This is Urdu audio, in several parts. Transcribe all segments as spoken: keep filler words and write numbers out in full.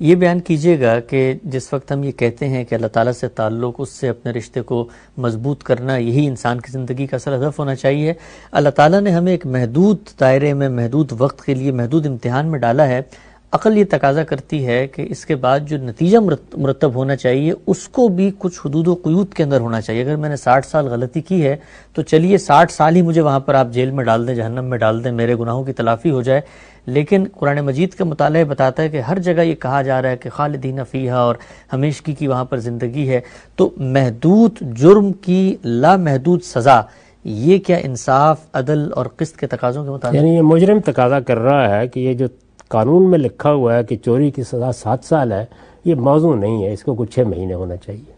یہ بیان کیجیے گا کہ جس وقت ہم یہ کہتے ہیں کہ اللہ تعالیٰ سے تعلق، اس سے اپنے رشتے کو مضبوط کرنا، یہی انسان کی زندگی کا اصل ہدف ہونا چاہیے، اللہ تعالیٰ نے ہمیں ایک محدود دائرے میں، محدود وقت کے لیے، محدود امتحان میں ڈالا ہے۔ عقل یہ تقاضا کرتی ہے کہ اس کے بعد جو نتیجہ مرتب ہونا چاہیے اس کو بھی کچھ حدود و قیود کے اندر ہونا چاہیے۔ اگر میں نے ساٹھ سال غلطی کی ہے تو چلیے ساٹھ سال ہی مجھے وہاں پر آپ جیل میں ڈال دیں، جہنم میں ڈال دیں، میرے گناہوں کی تلافی ہو جائے، لیکن قرآن مجید کا مطالعہ بتاتا ہے کہ ہر جگہ یہ کہا جا رہا ہے کہ خالدین فیہا، اور ہمیشگی کی وہاں پر زندگی ہے۔ تو محدود جرم کی لامحدود سزا، یہ کیا انصاف، عدل اور قسط کے تقاضوں کے مطابق؟ یعنی یہ مجرم تقاضا کر رہا ہے کہ یہ جو قانون میں لکھا ہوا ہے کہ چوری کی سزا سات سال ہے، یہ موضوع نہیں ہے، اس کو کچھ چھ مہینے ہونا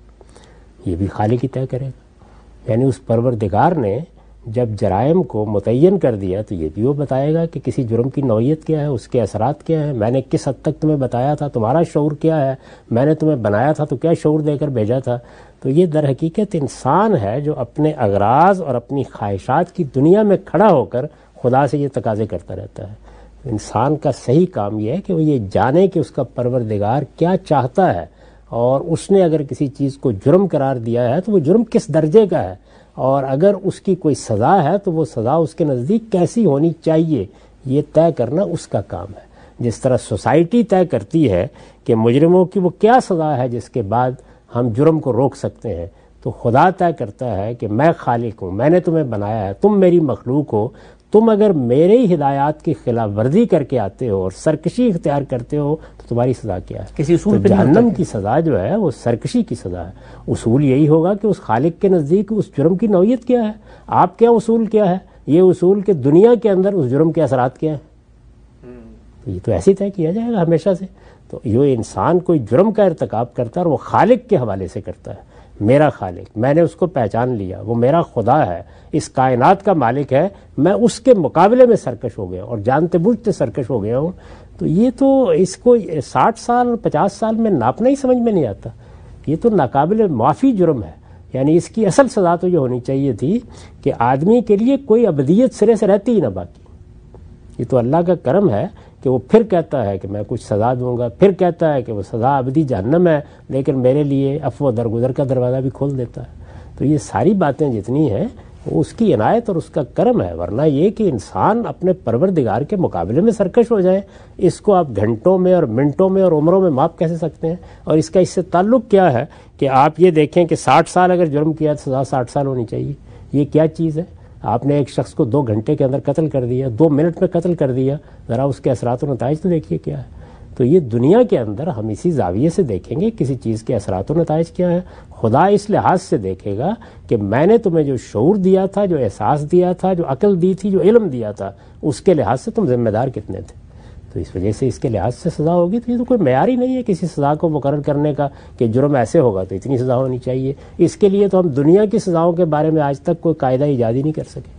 چاہیے۔ یہ بھی خالق ہی طے کرے گا۔ یعنی اس پروردگار نے جب جرائم کو متعین کر دیا تو یہ بھی وہ بتائے گا کہ کسی جرم کی نوعیت کیا ہے، اس کے اثرات کیا ہیں، میں نے کس حد تک تمہیں بتایا تھا، تمہارا شعور کیا ہے، میں نے تمہیں بنایا تھا تو کیا شعور دے کر بھیجا تھا۔ تو یہ در حقیقت انسان ہے جو اپنے اغراض اور اپنی خواہشات کی دنیا میں کھڑا ہو کر خدا سے یہ تقاضے کرتا رہتا ہے۔ انسان کا صحیح کام یہ ہے کہ وہ یہ جانے کہ اس کا پروردگار کیا چاہتا ہے، اور اس نے اگر کسی چیز کو جرم قرار دیا ہے تو وہ جرم کس درجے کا ہے، اور اگر اس کی کوئی سزا ہے تو وہ سزا اس کے نزدیک کیسی ہونی چاہیے، یہ طے کرنا اس کا کام ہے۔ جس طرح سوسائٹی طے کرتی ہے کہ مجرموں کی وہ کیا سزا ہے جس کے بعد ہم جرم کو روک سکتے ہیں، تو خدا طے کرتا ہے کہ میں خالق ہوں، میں نے تمہیں بنایا ہے، تم میری مخلوق ہو، تم اگر میرے ہی ہدایات کی خلاف ورزی کر کے آتے ہو اور سرکشی اختیار کرتے ہو تو تمہاری سزا کیا ہے۔ کسی اصول تو جہنم کی سزا جو ہے وہ سرکشی کی سزا ہے۔ اصول یہی ہوگا کہ اس خالق کے نزدیک اس جرم کی نوعیت کیا ہے، آپ کیا اصول کیا ہے، یہ اصول کہ دنیا کے اندر اس جرم کے اثرات کیا ہیں، تو یہ تو ایسے طے کیا جائے گا ہمیشہ سے۔ تو یہ انسان کوئی جرم کا ارتکاب کرتا ہے اور وہ خالق کے حوالے سے کرتا ہے، میرا خالق، میں نے اس کو پہچان لیا، وہ میرا خدا ہے، اس کائنات کا مالک ہے، میں اس کے مقابلے میں سرکش ہو گیا اور جانتے بوجھتے سرکش ہو گیا ہوں۔ تو یہ تو اس کو ساٹھ سال پچاس سال میں ناپنا ہی سمجھ میں نہیں آتا، یہ تو ناقابل معافی جرم ہے۔ یعنی اس کی اصل سزا تو یہ ہونی چاہیے تھی کہ آدمی کے لیے کوئی ابدیت سرے سے رہتی ہی نہ باقی۔ یہ تو اللہ کا کرم ہے کہ وہ پھر کہتا ہے کہ میں کچھ سزا دوں گا، پھر کہتا ہے کہ وہ سزا ابدی جہنم ہے، لیکن میرے لیے عفو و درگزر کا دروازہ بھی کھول دیتا ہے۔ تو یہ ساری باتیں جتنی ہیں وہ اس کی عنایت اور اس کا کرم ہے، ورنہ یہ کہ انسان اپنے پروردگار کے مقابلے میں سرکش ہو جائے، اس کو آپ گھنٹوں میں اور منٹوں میں اور عمروں میں ماپ کیسے سکتے ہیں؟ اور اس کا اس سے تعلق کیا ہے کہ آپ یہ دیکھیں کہ ساٹھ سال اگر جرم کیا تو سزا ساٹھ سال ہونی چاہیے، یہ کیا چیز ہے؟ آپ نے ایک شخص کو دو گھنٹے کے اندر قتل کر دیا، دو منٹ میں قتل کر دیا، ذرا اس کے اثرات و نتائج تو دیکھیے کیا ہے۔ تو یہ دنیا کے اندر ہم اسی زاویے سے دیکھیں گے کسی چیز کے اثرات و نتائج کیا ہے۔ خدا اس لحاظ سے دیکھے گا کہ میں نے تمہیں جو شعور دیا تھا، جو احساس دیا تھا، جو عقل دی تھی، جو علم دیا تھا، اس کے لحاظ سے تم ذمہ دار کتنے تھے، تو اس وجہ سے اس کے لحاظ سے سزا ہوگی۔ تو یہ تو کوئی معیار ہی نہیں ہے کسی سزا کو مقرر کرنے کا کہ جرم ایسے ہوگا تو اتنی سزا ہونی چاہیے۔ اس کے لیے تو ہم دنیا کی سزاؤں کے بارے میں آج تک کوئی قاعدہ ایجاد ہی نہیں کر سکے۔